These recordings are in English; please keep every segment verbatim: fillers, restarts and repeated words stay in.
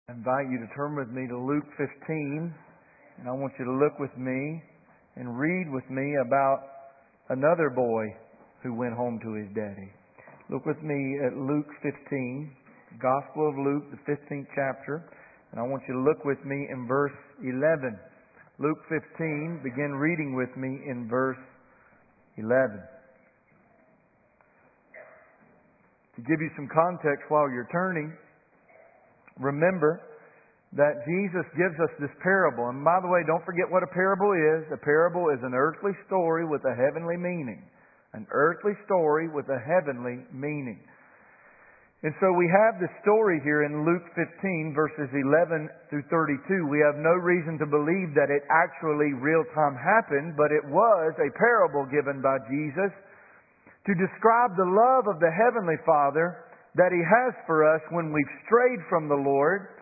I invite you to turn with me to Luke fifteen, and I want you to look with me and read with me about another boy who went home to his daddy. Look with me at Luke fifteen, Gospel of Luke, the fifteenth chapter, and I want you to look with me in verse eleven. Luke fifteen, begin reading with me in verse eleven. To give you some context while you're turning, remember that Jesus gives us this parable. And by the way, don't forget what a parable is. A parable is an earthly story with a heavenly meaning. An earthly story with a heavenly meaning. And so we have this story here in Luke fifteen, verses eleven through thirty-two. We have no reason to believe that it actually real-time happened, but it was a parable given by Jesus to describe the love of the Heavenly Father that He has for us when we've strayed from the Lord,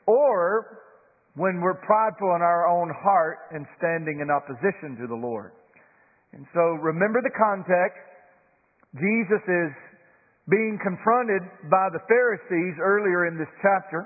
or when we're prideful in our own heart and standing in opposition to the Lord. And so remember the context. Jesus is being confronted by the Pharisees earlier in this chapter,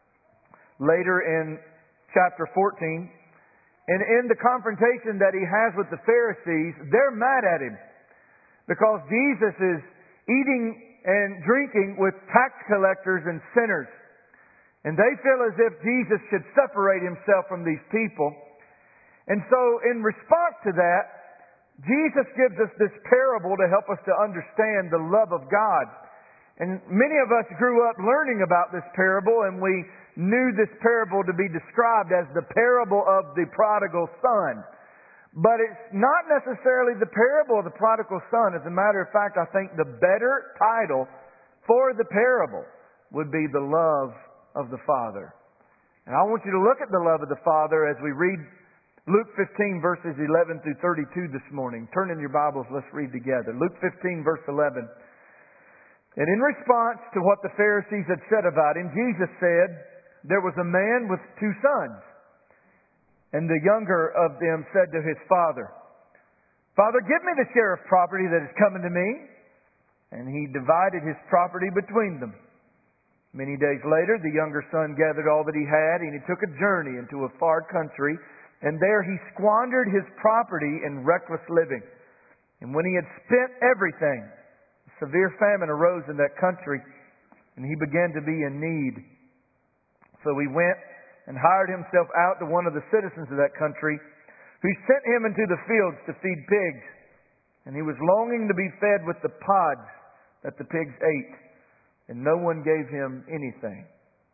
later in chapter fourteen. And in the confrontation that He has with the Pharisees, they're mad at Him because Jesus is eating and drinking with tax collectors and sinners. And they feel as if Jesus should separate Himself from these people. And so in response to that, Jesus gives us this parable to help us to understand the love of God. And many of us grew up learning about this parable, and we knew this parable to be described as the parable of the prodigal son. But it's not necessarily the parable of the prodigal son. As a matter of fact, I think the better title for the parable would be the love of the Father. And I want you to look at the love of the Father as we read Luke fifteen, verses eleven through thirty-two this morning. Turn in your Bibles, let's read together. Luke fifteen, verse eleven. And in response to what the Pharisees had said about Him, Jesus said, "There was a man with two sons. And the younger of them said to his father, 'Father, give me the share of property that is coming to me.' And he divided his property between them. Many days later, the younger son gathered all that he had, and he took a journey into a far country, and there he squandered his property in reckless living. And when he had spent everything, a severe famine arose in that country, and he began to be in need. So he went and hired himself out to one of the citizens of that country, who sent him into the fields to feed pigs. And he was longing to be fed with the pods that the pigs ate, and no one gave him anything.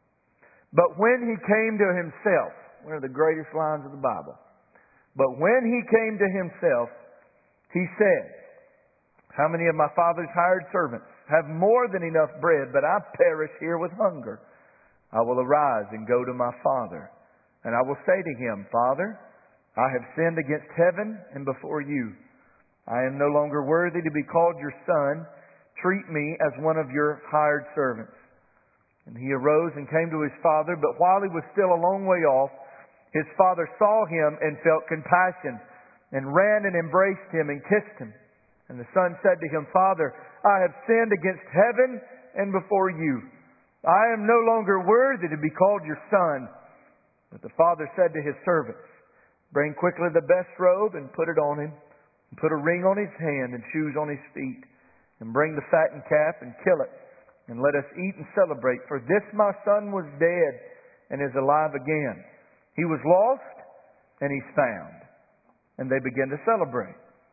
But when he came to himself," one of the greatest lines of the Bible, "but when he came to himself, he said, 'How many of my father's hired servants have more than enough bread, but I perish here with hunger? I will arise and go to my father, and I will say to him, Father, I have sinned against heaven and before you. I am no longer worthy to be called your son. Treat me as one of your hired servants.' And he arose and came to his father, but while he was still a long way off, his father saw him and felt compassion, and ran and embraced him and kissed him. And the son said to him, 'Father, I have sinned against heaven and before you. I am no longer worthy to be called your son.' But the father said to his servants, 'Bring quickly the best robe and put it on him, and put a ring on his hand and shoes on his feet, and bring the fattened calf and kill it, and let us eat and celebrate. For this my son was dead and is alive again. He was lost and he's found.' And they began to celebrate.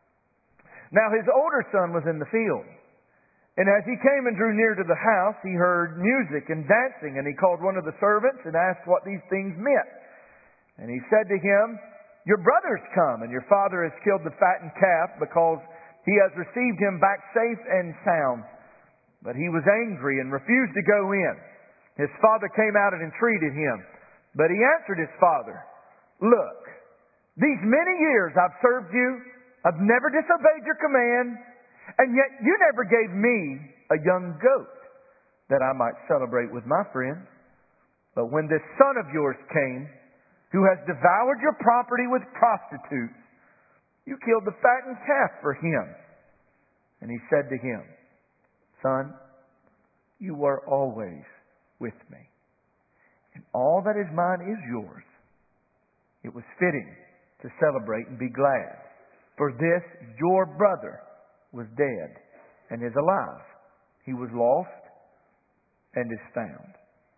Now his older son was in the field. And as he came and drew near to the house, he heard music and dancing, and he called one of the servants and asked what these things meant. And he said to him, 'Your brother's come, and your father has killed the fattened calf, because he has received him back safe and sound.' But he was angry and refused to go in. His father came out and entreated him. But he answered his father, 'Look, these many years I've served you. I've never disobeyed your command. And yet you never gave me a young goat that I might celebrate with my friends. But when this son of yours came, who has devoured your property with prostitutes, you killed the fattened calf for him.' And he said to him, 'Son, you are always with me, and all that is mine is yours. It was fitting to celebrate and be glad. For this your brother was dead and is alive. He was lost and is found.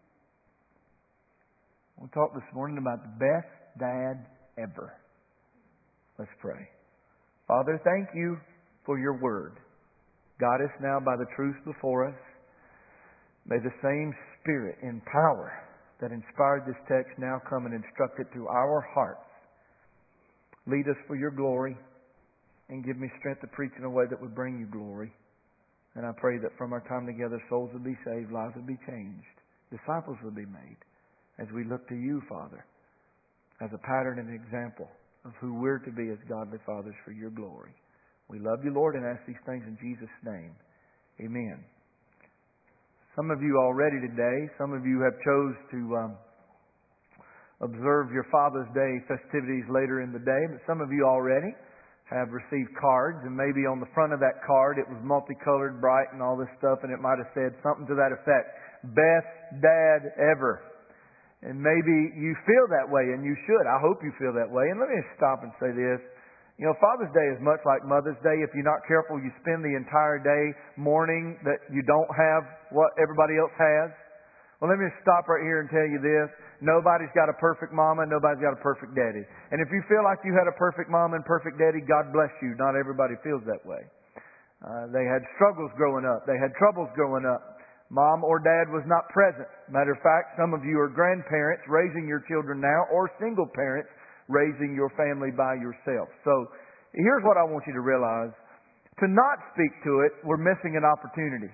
We'll talk this morning about the best dad ever. Let's pray. Father, thank you for your word. Guide us now by the truth before us. May the same Spirit and power that inspired this text now come and instruct it to our hearts. Lead us for your glory and give me strength to preach in a way that would bring you glory. And I pray that from our time together, souls will be saved, lives will be changed, disciples will be made as we look to you, Father, as a pattern and example of who we're to be as godly fathers for your glory. We love you, Lord, and ask these things in Jesus' name. Amen. Some of you already today, some of you have chose to um, observe your Father's Day festivities later in the day, but some of you already have received cards, and maybe on the front of that card it was multicolored, bright, and all this stuff, and it might have said something to that effect: best dad ever. And maybe you feel that way, and you should. I hope you feel that way. And let me just stop and say this. You know, Father's Day is much like Mother's Day. If you're not careful, you spend the entire day mourning that you don't have what everybody else has. Well, let me just stop right here and tell you this. Nobody's got a perfect mama, nobody's got a perfect daddy. And if you feel like you had a perfect mama and perfect daddy, God bless you. Not everybody feels that way. Uh, they had struggles growing up. They had troubles growing up. Mom or dad was not present. Matter of fact, some of you are grandparents raising your children now, or single parents raising your family by yourself. So here's what I want you to realize. To not speak to it, we're missing an opportunity.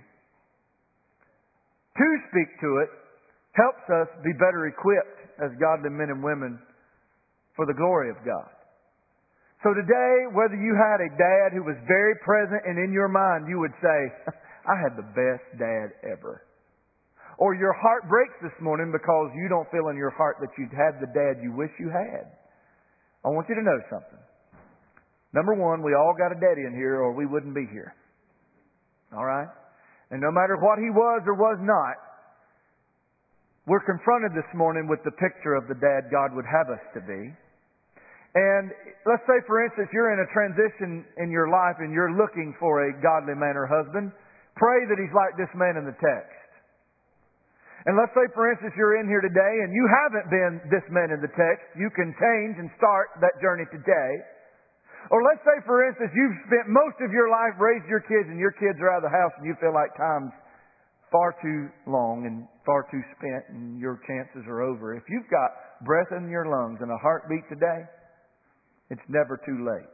To speak to it helps us be better equipped as godly men and women for the glory of God. So today, whether you had a dad who was very present and in your mind you would say, I had the best dad ever. Or your heart breaks this morning because you don't feel in your heart that you'd had the dad you wish you had. I want you to know something. Number one, we all got a daddy in here or we wouldn't be here. All right? And no matter what he was or was not, we're confronted this morning with the picture of the dad God would have us to be. And let's say, for instance, you're in a transition in your life and you're looking for a godly man or husband. Pray that he's like this man in the text. And let's say, for instance, you're in here today and you haven't been this man in the text. You can change and start that journey today. Or let's say, for instance, you've spent most of your life raising your kids and your kids are out of the house and you feel like time's far too long and far too spent and your chances are over. If you've got breath in your lungs and a heartbeat today, it's never too late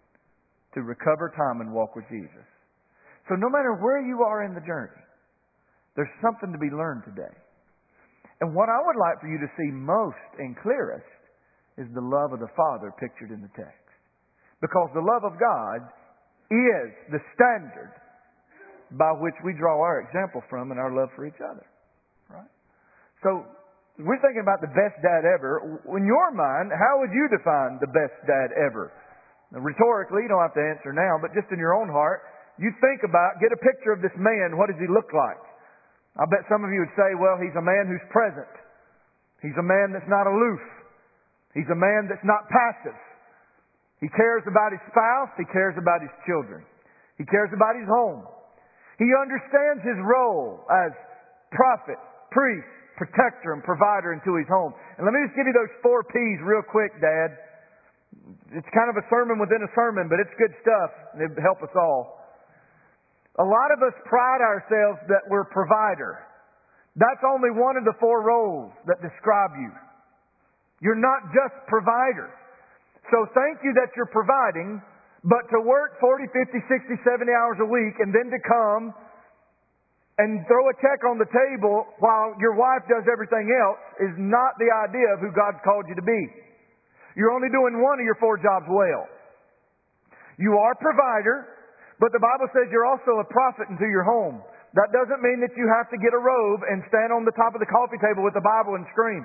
to recover time and walk with Jesus. So no matter where you are in the journey, there's something to be learned today. And what I would like for you to see most and clearest is the love of the Father pictured in the text. Because the love of God is the standard by which we draw our example from in our love for each other. Right? So we're thinking about the best dad ever. In your mind, how would you define the best dad ever? Now, rhetorically, you don't have to answer now, but just in your own heart, you think about, get a picture of this man. What does he look like? I bet some of you would say, well, he's a man who's present. He's a man that's not aloof. He's a man that's not passive. He cares about his spouse. He cares about his children. He cares about his home. He understands his role as prophet, priest, protector, and provider into his home. And let me just give you those four P's real quick, Dad. It's kind of a sermon within a sermon, but it's good stuff. It'll help us all. A lot of us pride ourselves that we're provider. That's only one of the four roles that describe you. You're not just provider. So thank you that you're providing, but to work forty, fifty, sixty, seventy hours a week and then to come and throw a check on the table while your wife does everything else is not the idea of who God's called you to be. You're only doing one of your four jobs well. You are provider. But the Bible says you're also a prophet into your home. That doesn't mean that you have to get a robe and stand on the top of the coffee table with the Bible and scream.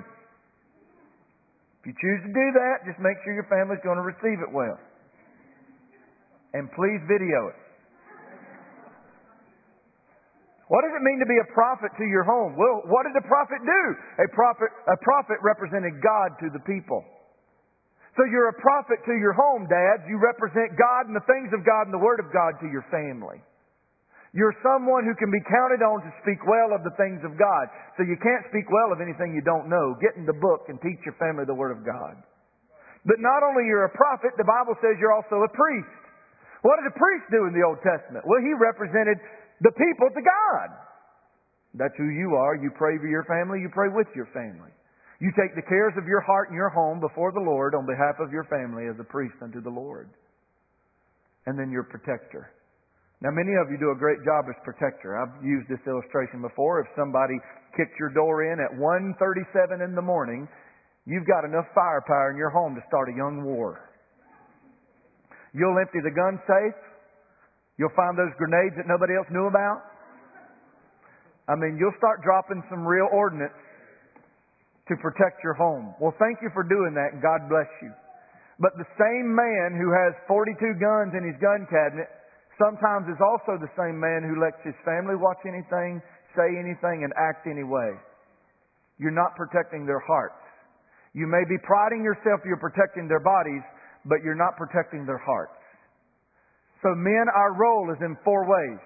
If you choose to do that, just make sure your family's going to receive it well. And please video it. What does it mean to be a prophet to your home? Well, what did the prophet do? A prophet, a prophet represented God to the people. So you're a prophet to your home, dads. You represent God and the things of God and the Word of God to your family. You're someone who can be counted on to speak well of the things of God. So you can't speak well of anything you don't know. Get in the book and teach your family the Word of God. But not only you're a prophet, the Bible says you're also a priest. What did a priest do in the Old Testament? Well, he represented the people to God. That's who you are. You pray for your family. You pray with your family. You take the cares of your heart and your home before the Lord on behalf of your family as a priest unto the Lord. And then you're a protector. Now, many of you do a great job as protector. I've used this illustration before. If somebody kicked your door in at one thirty-seven in the morning, you've got enough firepower in your home to start a young war. You'll empty the gun safe. You'll find those grenades that nobody else knew about. I mean, you'll start dropping some real ordnance to protect your home. Well, thank you for doing that, and God bless you. But the same man who has forty-two guns in his gun cabinet sometimes is also the same man who lets his family watch anything, say anything, and act any way. You're not protecting their hearts. You may be priding yourself you're protecting their bodies, but you're not protecting their hearts. So men, our role is in four ways.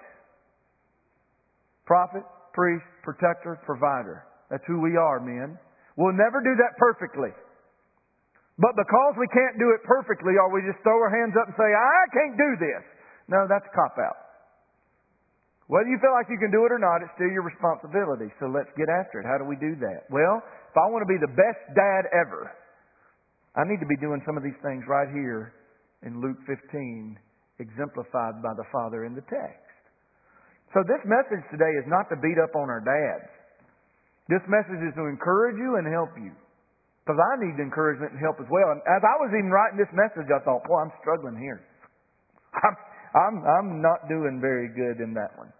Prophet, priest, protector, provider. That's who we are, men. We'll never do that perfectly. But because we can't do it perfectly, or we just throw our hands up and say, I can't do this. No, that's a cop-out. Whether you feel like you can do it or not, it's still your responsibility. So let's get after it. How do we do that? Well, if I want to be the best dad ever, I need to be doing some of these things right here in Luke fifteen, exemplified by the Father in the text. So this message today is not to beat up on our dads. This message is to encourage you and help you. Because I need encouragement and help as well. And as I was even writing this message, I thought, boy, I'm struggling here. I'm, I'm, I'm not doing very good in that one.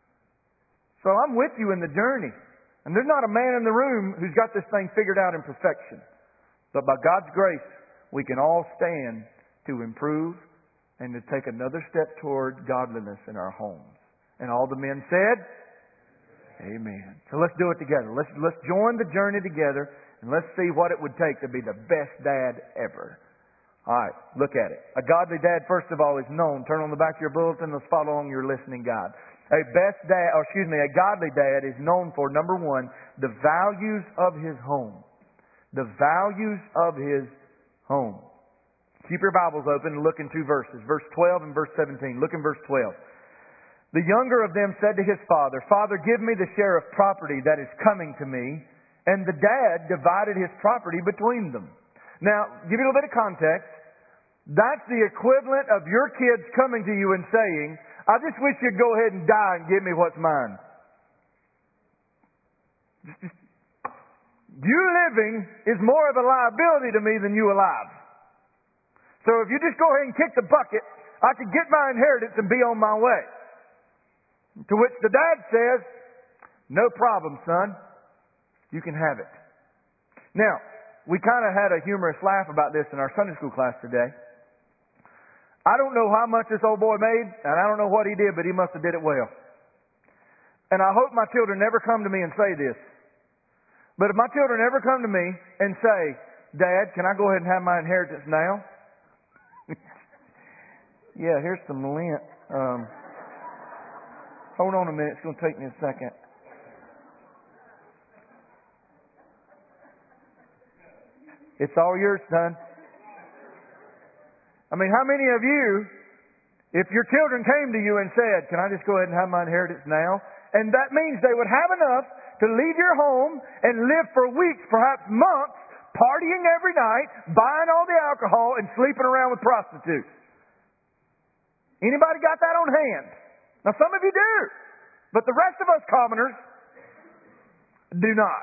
So I'm with you in the journey. And there's not a man in the room who's got this thing figured out in perfection. But by God's grace, we can all stand to improve and to take another step toward godliness in our homes. And all the men said, amen. So let's do it together. Let's, let's join the journey together and let's see what it would take to be the best dad ever. All right, look at it. A godly dad, first of all, is known. Turn on the back of your bulletin. Let's follow along your listening guide. A best dad, or excuse me, a godly dad is known for, number one, the values of his home. The values of his home. Keep your Bibles open and look in two verses. Verse twelve and verse seventeen. Look in verse twelve. The younger of them said to his father, Father, give me the share of property that is coming to me. And the dad divided his property between them. Now, give you a little bit of context. That's the equivalent of your kids coming to you and saying, I just wish you'd go ahead and die and give me what's mine. You living is more of a liability to me than you alive. So if you just go ahead and kick the bucket, I could get my inheritance and be on my way. To which the dad says, no problem, son. You can have it. Now, we kind of had a humorous laugh about this in our Sunday school class today. I don't know how much this old boy made, and I don't know what he did, but he must have did it well. And I hope my children never come to me and say this. But if my children ever come to me and say, Dad, can I go ahead and have my inheritance now? Yeah, here's some lint. Um, hold on a minute. It's going to take me a second. It's all yours, son. I mean, how many of you, if your children came to you and said, can I just go ahead and have my inheritance now? And that means they would have enough to leave your home and live for weeks, perhaps months, partying every night, buying all the alcohol, and sleeping around with prostitutes. Anybody got that on hand? Now, some of you do. But the rest of us commoners do not.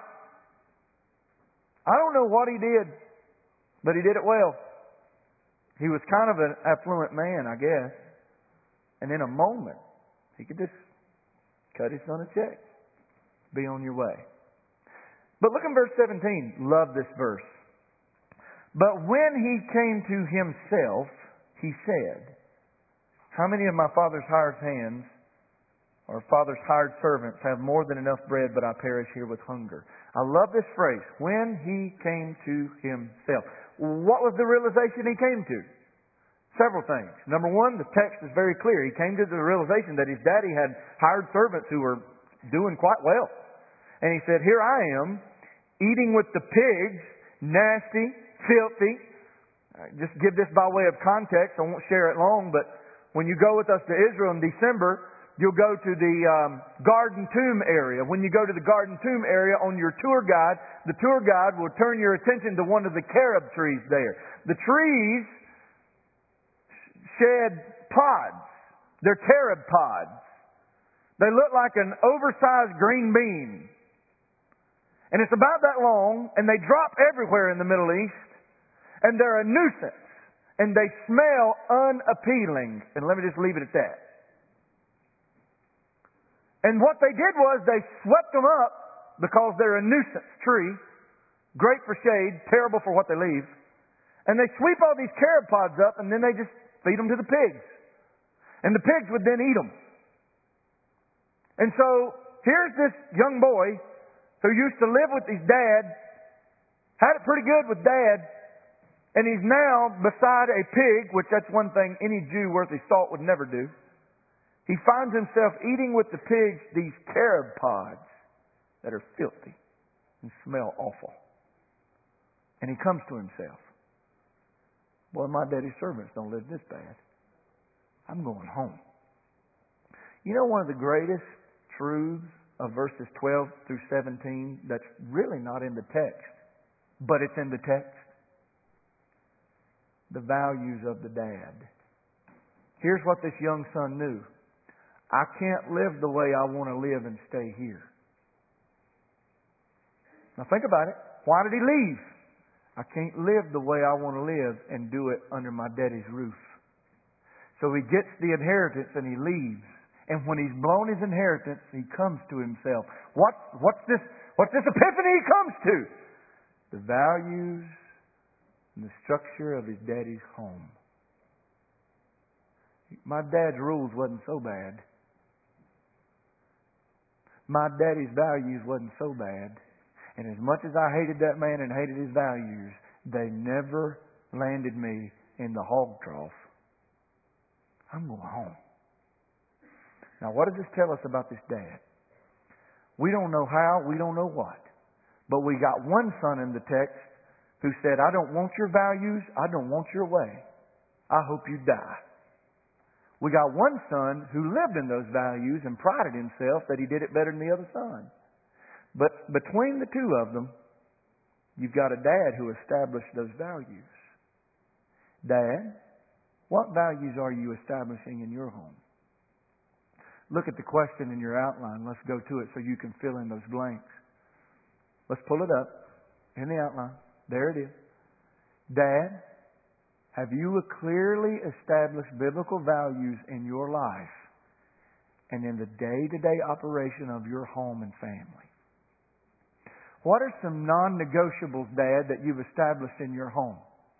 I don't know what he did, but he did it well. He was kind of an affluent man, I guess. And in a moment, he could just cut his son a check. Be on your way. But look in verse seventeen. Love this verse. But when he came to himself, he said, how many of my father's hired hands or Father's hired servants have more than enough bread, but I perish here with hunger. I love this phrase, when He came to Himself. What was the realization He came to? Several things. Number one, the text is very clear. He came to the realization that his daddy had hired servants who were doing quite well. And he said, here I am, eating with the pigs, nasty, filthy. Just give this by way of context. I won't share it long, but when you go with us to Israel in December, you'll go to the um, Garden Tomb area. When you go to the Garden Tomb area on your tour guide, the tour guide will turn your attention to one of the carob trees there. The trees shed pods. They're carob pods. They look like an oversized green bean. And it's about that long, and they drop everywhere in the Middle East, and they're a nuisance, and they smell unappealing. And let me just leave it at that. And what they did was they swept them up because they're a nuisance tree, great for shade, terrible for what they leave. And they sweep all these carob pods up, and then they just feed them to the pigs. And the pigs would then eat them. And so here's this young boy who used to live with his dad, had it pretty good with dad, and he's now beside a pig, which that's one thing any Jew worth his salt would never do. He finds himself eating with the pigs these carob pods that are filthy and smell awful. And he comes to himself. Boy, my daddy's servants don't live this bad. I'm going home. You know one of the greatest truths of verses twelve through seventeen that's really not in the text, but it's in the text? The values of the dad. Here's what this young son knew. I can't live the way I want to live and stay here. Now think about it. Why did he leave? I can't live the way I want to live and do it under my daddy's roof. So he gets the inheritance and he leaves. And when he's blown his inheritance, he comes to himself. What, what's this, what's this epiphany he comes to? The values and the structure of his daddy's home. My dad's rules wasn't so bad. My daddy's values wasn't so bad. And as much as I hated that man and hated his values, they never landed me in the hog trough. I'm going home. Now, what does this tell us about this dad? We don't know how, we don't know what. But we got one son in the text who said, I don't want your values, I don't want your way. I hope you die. We got one son who lived in those values and prided himself that he did it better than the other son. But between the two of them, you've got a dad who established those values. Dad, what values are you establishing in your home? Look at the question in your outline. Let's go to it so you can fill in those blanks. Let's pull it up in the outline. There it is. Dad, have you clearly established biblical values in your life and in the day-to-day operation of your home and family? What are some non-negotiables, Dad, that you've established in your home?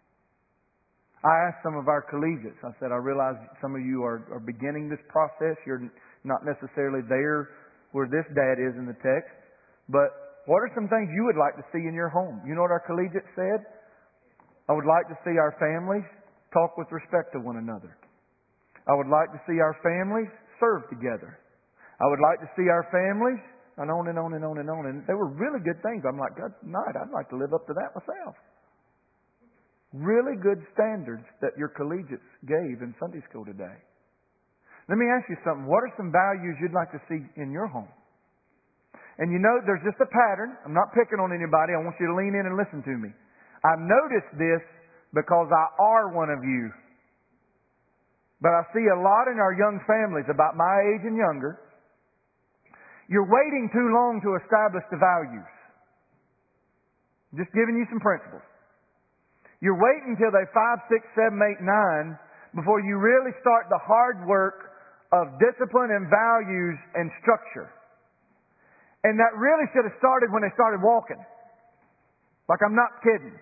I asked some of our collegiates. I said, I realize some of you are, are beginning this process. You're not necessarily there where this dad is in the text. But what are some things you would like to see in your home? You know what our collegiates said? I would like to see our families talk with respect to one another. I would like to see our families serve together. I would like to see our families, and on and on and on and on. And they were really good things. I'm like, God, night, I'd like to live up to that myself. Really good standards that your collegiates gave in Sunday school today. Let me ask you something. What are some values you'd like to see in your home? And you know, there's just a pattern. I'm not picking on anybody. I want you to lean in and listen to me. I've noticed this because I are one of you. But I see a lot in our young families about my age and younger. You're waiting too long to establish the values. Just giving you some principles. You're waiting until they're five, six, seven, eight, nine before you really start the hard work of discipline and values and structure. And that really should have started when they started walking. Like, I'm not kidding.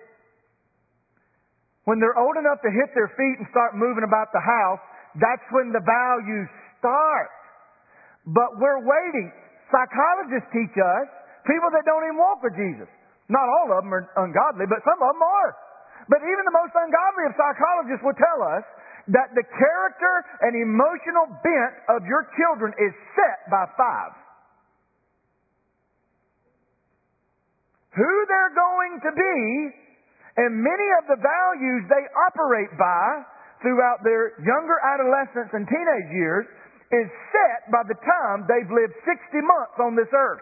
When they're old enough to hit their feet and start moving about the house, that's when the values start. But we're waiting. Psychologists teach us, people that don't even walk with Jesus. Not all of them are ungodly, but some of them are. But even the most ungodly of psychologists will tell us that the character and emotional bent of your children is set by five. Who they're going to be and many of the values they operate by throughout their younger adolescence and teenage years is set by the time they've lived sixty months on this earth.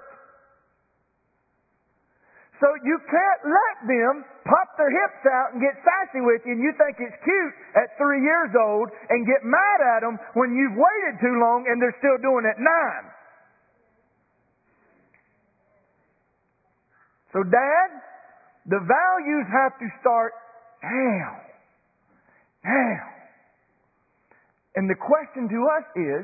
So you can't let them pop their hips out and get sassy with you and you think it's cute at three years old and get mad at them when you've waited too long and they're still doing it at nine. So Dad, the values have to start now. Now. And the question to us is,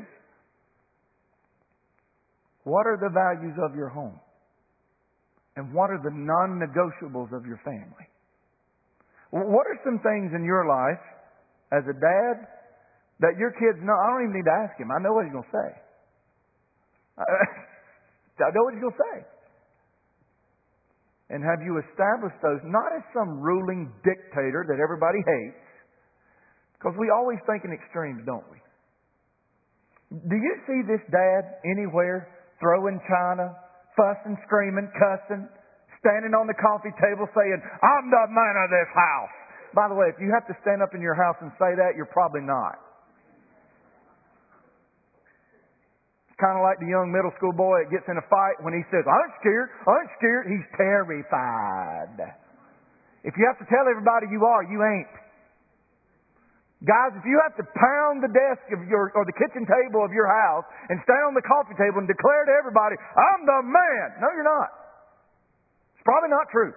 what are the values of your home? And what are the non-negotiables of your family? What are some things in your life as a dad that your kids know? I don't even need to ask him. I know what he's going to say. I know what he's going to say. And have you established those not as some ruling dictator that everybody hates? Because we always think in extremes, don't we? Do you see this dad anywhere throwing china, fussing, screaming, cussing, standing on the coffee table saying, I'm the man of this house? By the way, if you have to stand up in your house and say that, you're probably not. It's kind of like the young middle school boy that gets in a fight when he says, I ain't scared, I ain't scared. He's terrified. If you have to tell everybody you are, you ain't. Guys, if you have to pound the desk of your, or the kitchen table of your house and stand on the coffee table and declare to everybody, I'm the man. No, you're not. It's probably not true.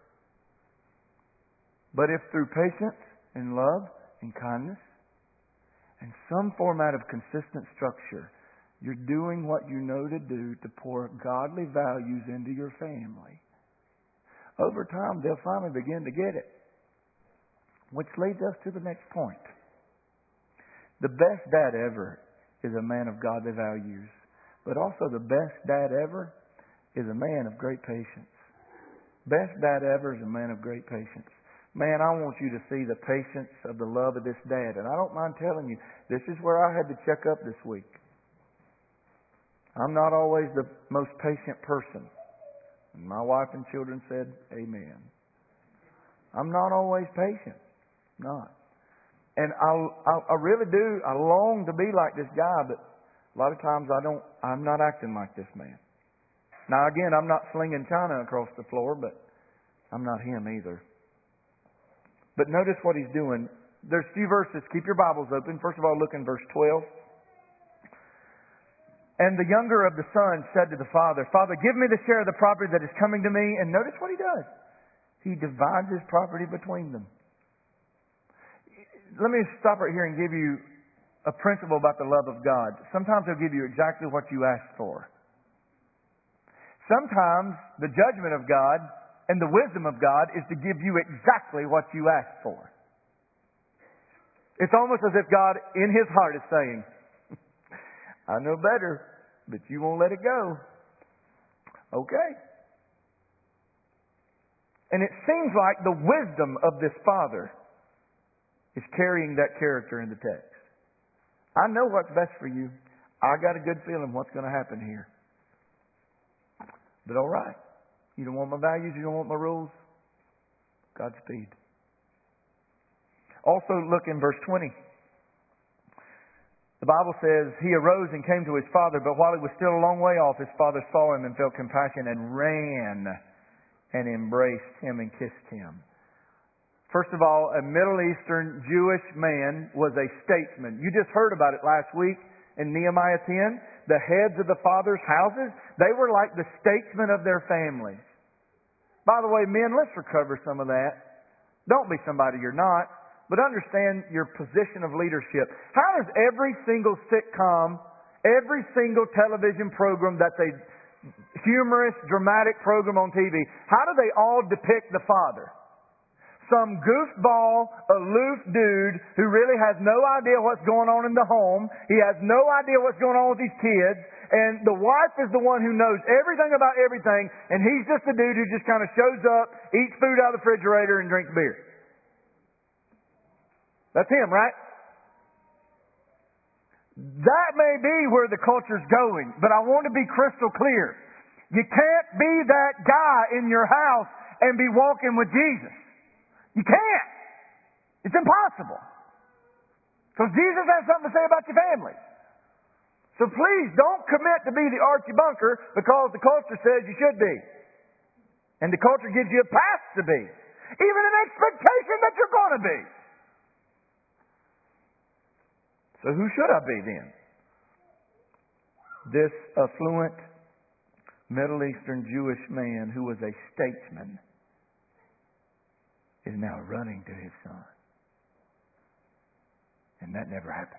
But if through patience and love and kindness and some format of consistent structure, you're doing what you know to do to pour godly values into your family, over time they'll finally begin to get it. Which leads us to the next point. The best dad ever is a man of godly values. But also the best dad ever is a man of great patience. Best dad ever is a man of great patience. Man, I want you to see the patience of the love of this dad. And I don't mind telling you, this is where I had to check up this week. I'm not always the most patient person. And my wife and children said, amen. I'm not always patient. Not. And I, I, I really do, I long to be like this guy, but a lot of times I don't, I'm not acting like this man. Now again, I'm not slinging china across the floor, but I'm not him either. But notice what he's doing. There's a few verses. Keep your Bibles open. First of all, look in verse twelve. And the younger of the sons said to the father, Father, give me the share of the property that is coming to me. And notice what he does. He divides his property between them. Let me stop right here and give you a principle about the love of God. Sometimes He'll give you exactly what you asked for. Sometimes the judgment of God and the wisdom of God is to give you exactly what you asked for. It's almost as if God in His heart is saying, I know better, but you won't let it go. Okay. And it seems like the wisdom of this father is carrying that character in the text. I know what's best for you. I got a good feeling what's going to happen here. But all right. You don't want my values, you don't want my rules. Godspeed. Also look in verse twenty. The Bible says, He arose and came to his father, but while he was still a long way off, his father saw him and felt compassion and ran and embraced him and kissed him. First of all, a Middle Eastern Jewish man was a statesman. You just heard about it last week in Nehemiah ten. The heads of the fathers' houses, they were like the statesmen of their families. By the way, men, let's recover some of that. Don't be somebody you're not, but understand your position of leadership. How does every single sitcom, every single television program that's a humorous, dramatic program on T V, how do they all depict the father? some goofball, aloof dude who really has no idea what's going on in the home. He has no idea what's going on with these kids. And the wife is the one who knows everything about everything. And he's just a dude who just kind of shows up, eats food out of the refrigerator, and drinks beer. That's him, right? That may be where the culture's going. But I want to be crystal clear. You can't be that guy in your house and be walking with Jesus. You can't. It's impossible. Because Jesus has something to say about your family. So please don't commit to be the Archie Bunker because the culture says you should be. And the culture gives you a path to be. Even an expectation that you're going to be. So who should I be then? This affluent Middle Eastern Jewish man who was a statesman is now running to his son. And that never happened.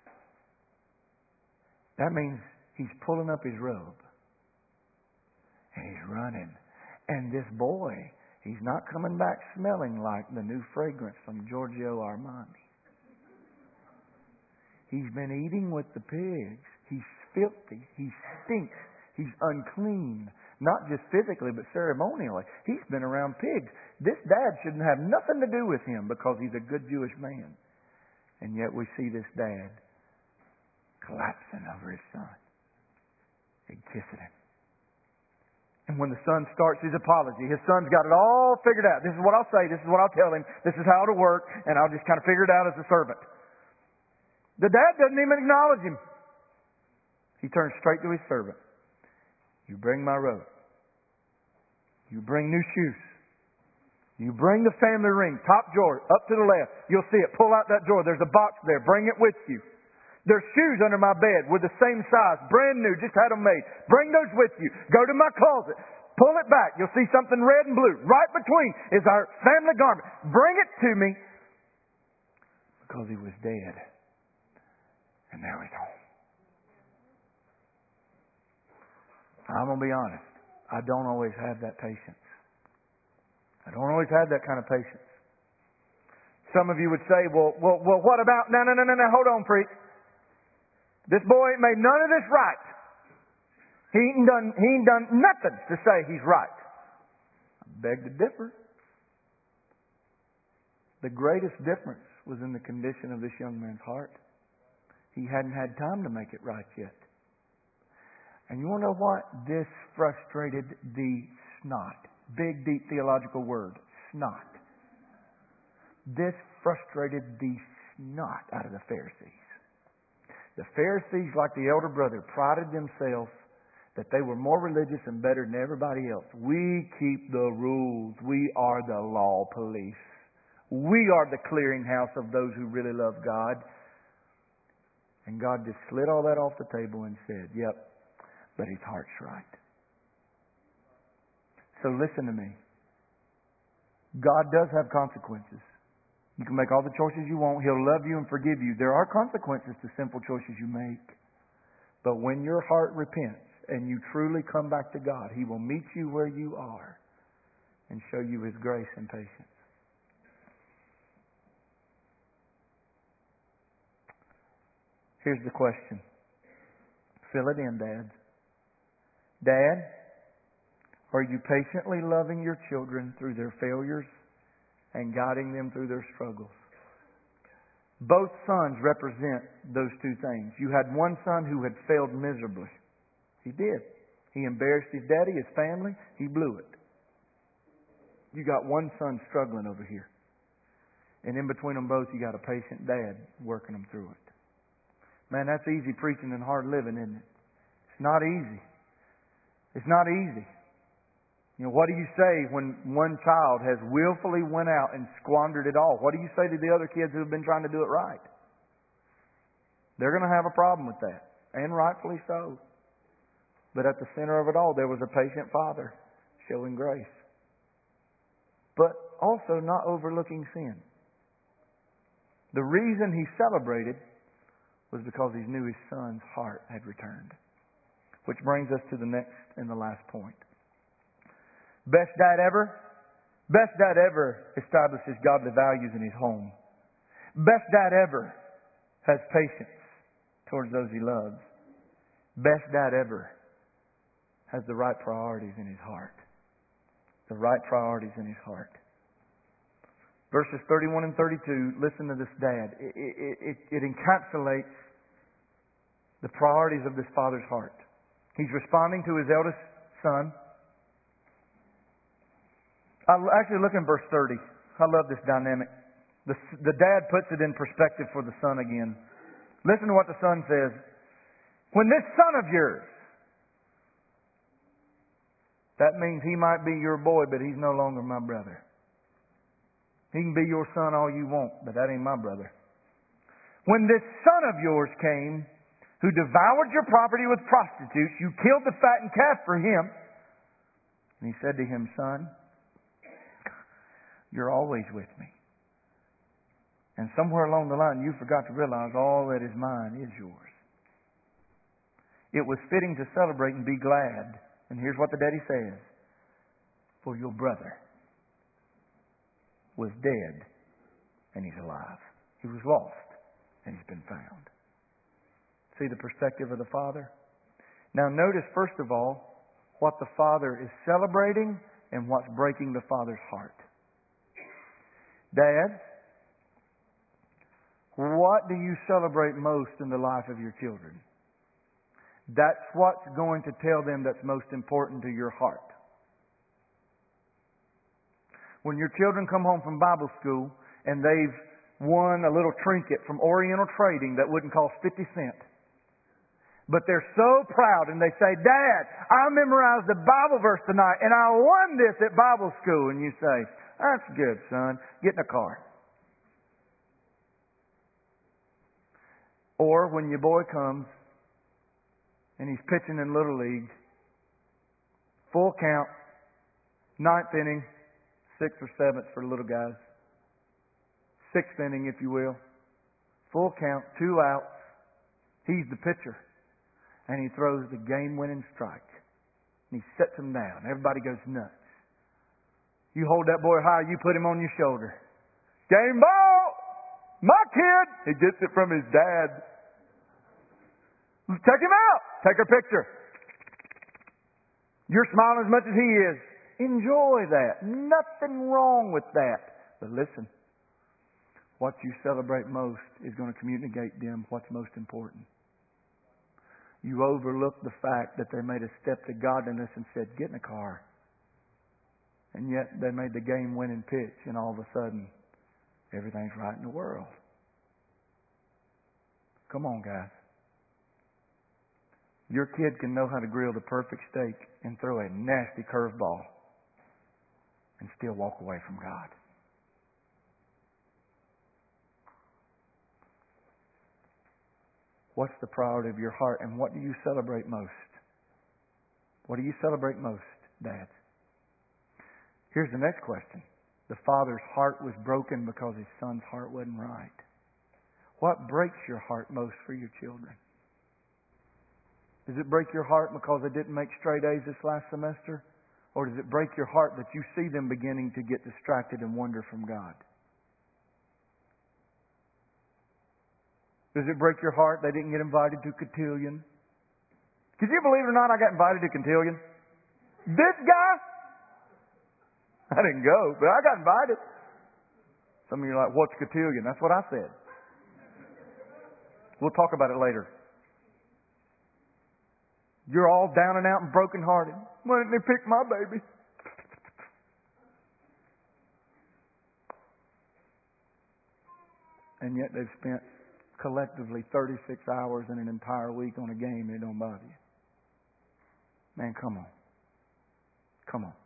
That means he's pulling up his robe. And he's running. And this boy, he's not coming back smelling like the new fragrance from Giorgio Armani. He's been eating with the pigs. He's filthy. He stinks. He's unclean. Not just physically, but ceremonially. He's been around pigs. This dad shouldn't have nothing to do with him because he's a good Jewish man. And yet we see this dad collapsing over his son and kissing him. And when the son starts his apology, his son's got it all figured out. This is what I'll say. This is what I'll tell him. This is how it'll work. And I'll just kind of figure it out as a servant. The dad doesn't even acknowledge him. He turns straight to his servant. You bring my robe. You bring new shoes. You bring the family ring, top drawer, up to the left. You'll see it. Pull out that drawer. There's a box there. Bring it with you. There's shoes under my bed with the same size, brand new, just had them made. Bring those with you. Go to my closet. Pull it back. You'll see something red and blue. Right between is our family garment. Bring it to me. Because he was dead. And now he's home. I'm going to be honest. I don't always have that patience. I don't always have that kind of patience. Some of you would say, well, well, well what about... No, no, no, no, no. Hold on, preach. This boy ain't made none of this right. He ain't done, he ain't done nothing to say he's right. I beg to differ. The greatest difference was in the condition of this young man's heart. He hadn't had time to make it right yet. And you want to know what? This frustrated the snot. Big, deep theological word. Snot. This frustrated the snot out of the Pharisees. The Pharisees, like the elder brother, prided themselves that they were more religious and better than everybody else. We keep the rules. We are the law police. We are the clearinghouse of those who really love God. And God just slid all that off the table and said, yep, but his heart's right. So listen to me. God does have consequences. You can make all the choices you want. He'll love you and forgive you. There are consequences to simple choices you make. But when your heart repents and you truly come back to God, He will meet you where you are and show you His grace and patience. Here's the question. Fill it in, Dad. Dad, are you patiently loving your children through their failures and guiding them through their struggles? Both sons represent those two things. You had one son who had failed miserably. He did. He embarrassed his daddy, his family. He blew it. You got one son struggling over here. And in between them both, you got a patient dad working them through it. Man, that's easy preaching and hard living, isn't it? It's not easy. It's not easy. You know, what do you say when one child has willfully went out and squandered it all? What do you say to the other kids who have been trying to do it right? They're going to have a problem with that. And rightfully so. But at the center of it all, there was a patient father showing grace. But also not overlooking sin. The reason he celebrated was because he knew his son's heart had returned. Which brings us to the next and the last point. Best dad ever? Best dad ever establishes godly values in his home. Best dad ever has patience towards those he loves. Best dad ever has the right priorities in his heart. The right priorities in his heart. Verses thirty-one and thirty-two, listen to this dad. It, it, it, it encapsulates the priorities of this father's heart. He's responding to his eldest son. I actually look in verse thirty. I love this dynamic. The, the dad puts it in perspective for the son again. Listen to what the son says. When this son of yours, that means he might be your boy, but he's no longer my brother. He can be your son all you want, but that ain't my brother. When this son of yours came, who devoured your property with prostitutes, you killed the fattened calf for him. And he said to him, son, you're always with me. And somewhere along the line, you forgot to realize all that is mine is yours. It was fitting to celebrate and be glad. And here's what the daddy says. For your brother was dead, and he's alive. He was lost, and he's been found. See the perspective of the father? Now notice, first of all, what the father is celebrating and what's breaking the father's heart. Dads, what do you celebrate most in the life of your children? That's what's going to tell them that's most important to your heart. When your children come home from Bible school and they've won a little trinket from Oriental Trading that wouldn't cost fifty cents, but they're so proud and they say, Dad, I memorized the Bible verse tonight and I won this at Bible school. And you say, that's good, son. Get in a car. Or when your boy comes and he's pitching in Little League, full count, ninth inning, sixth or seventh for the little guys, sixth inning, if you will, full count, two outs. He's the pitcher, and he throws the game-winning strike, and he sets him down. Everybody goes nuts. You hold that boy high, you put him on your shoulder. Game ball, my kid. He gets it from his dad. Take him out. Take a picture. You're smiling as much as he is. Enjoy that. Nothing wrong with that. But listen, what you celebrate most is going to communicate to them what's most important. You overlook the fact that they made a step to godliness and said, get in a car. And yet they made the game-winning pitch, and all of a sudden, everything's right in the world. Come on, guys. Your kid can know how to grill the perfect steak and throw a nasty curveball and still walk away from God. What's the priority of your heart, and what do you celebrate most? What do you celebrate most, dads? Here's the next question. The father's heart was broken because his son's heart wasn't right. What breaks your heart most for your children? Does it break your heart because they didn't make straight A's this last semester? Or does it break your heart that you see them beginning to get distracted and wander from God? Does it break your heart they didn't get invited to cotillion? Could you believe it or not, I got invited to cotillion? This guy? I didn't go, but I got invited. Some of you are like, what's cotillion? That's what I said. We'll talk about it later. You're all down and out and brokenhearted. Why didn't they pick my baby? And yet they've spent collectively thirty-six hours in an entire week on a game and it don't bother you. Man, come on. Come on.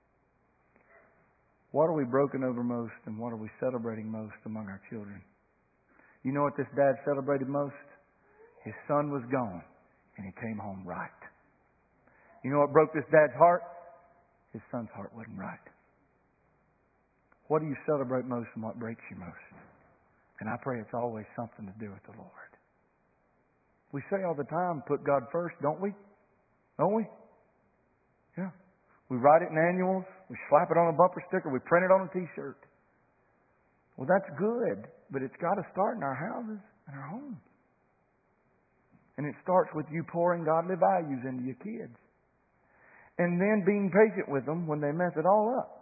What are we broken over most and what are we celebrating most among our children? You know what this dad celebrated most? His son was gone and he came home right. You know what broke this dad's heart? His son's heart wasn't right. What do you celebrate most and what breaks you most? And I pray it's always something to do with the Lord. We say all the time, put God first, don't we? Don't we? Yeah. We write it in annuals. We slap it on a bumper sticker. We print it on a T-shirt. Well, that's good, but it's got to start in our houses and our homes. And it starts with you pouring godly values into your kids. And then being patient with them when they mess it all up.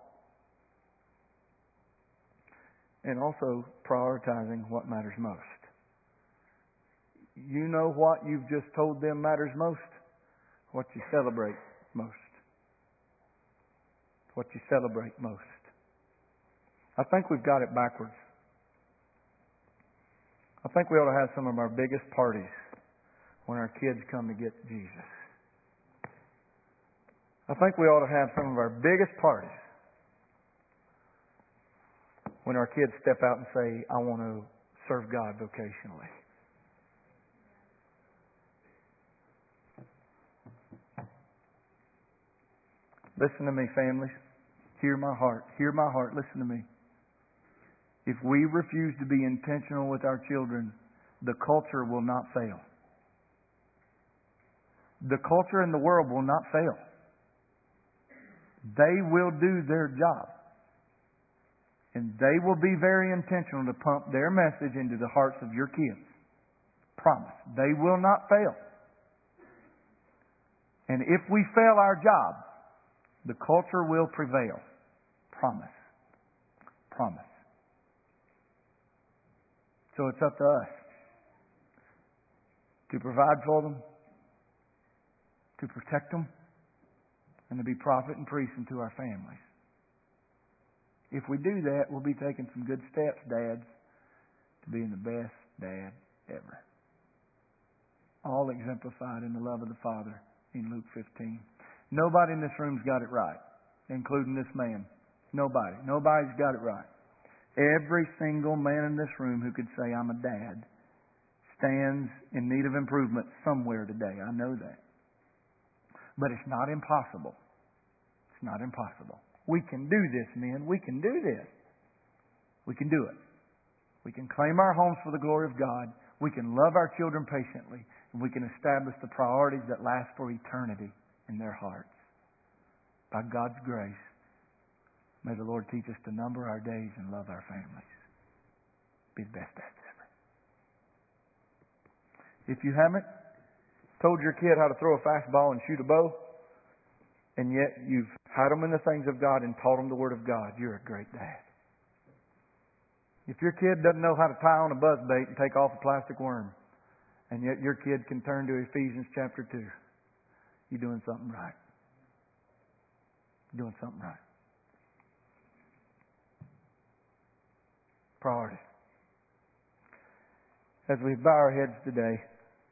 And also prioritizing what matters most. You know what you've just told them matters most? What you celebrate most. What you celebrate most. I think we've got it backwards. I think we ought to have some of our biggest parties when our kids come to get Jesus. I think we ought to have some of our biggest parties when our kids step out and say, I want to serve God vocationally. Listen to me, families. Hear my heart. Hear my heart. Listen to me. If we refuse to be intentional with our children, the culture will not fail. The culture in the world will not fail. They will do their job. And they will be very intentional to pump their message into the hearts of your kids. Promise. They will not fail. And if we fail our job, the culture will prevail. Promise. Promise. So it's up to us to provide for them, to protect them, and to be prophet and priest into our families. If we do that, we'll be taking some good steps, dads, to being the best dad ever. All exemplified in the love of the Father in Luke fifteen. Nobody in this room's got it right, including this man. Nobody. Nobody's got it right. Every single man in this room who could say, I'm a dad, stands in need of improvement somewhere today. I know that. But it's not impossible. It's not impossible. We can do this, men. We can do this. We can do it. We can claim our homes for the glory of God. We can love our children patiently. And we can establish the priorities that last for eternity in their hearts. By God's grace, may the Lord teach us to number our days and love our families. Be the best dads ever. If you haven't told your kid how to throw a fastball and shoot a bow, and yet you've had them in the things of God and taught them the Word of God, you're a great dad. If your kid doesn't know how to tie on a buzz bait and take off a plastic worm, and yet your kid can turn to Ephesians chapter two, you're doing something right. You're doing something right. Priority. As we bow our heads today,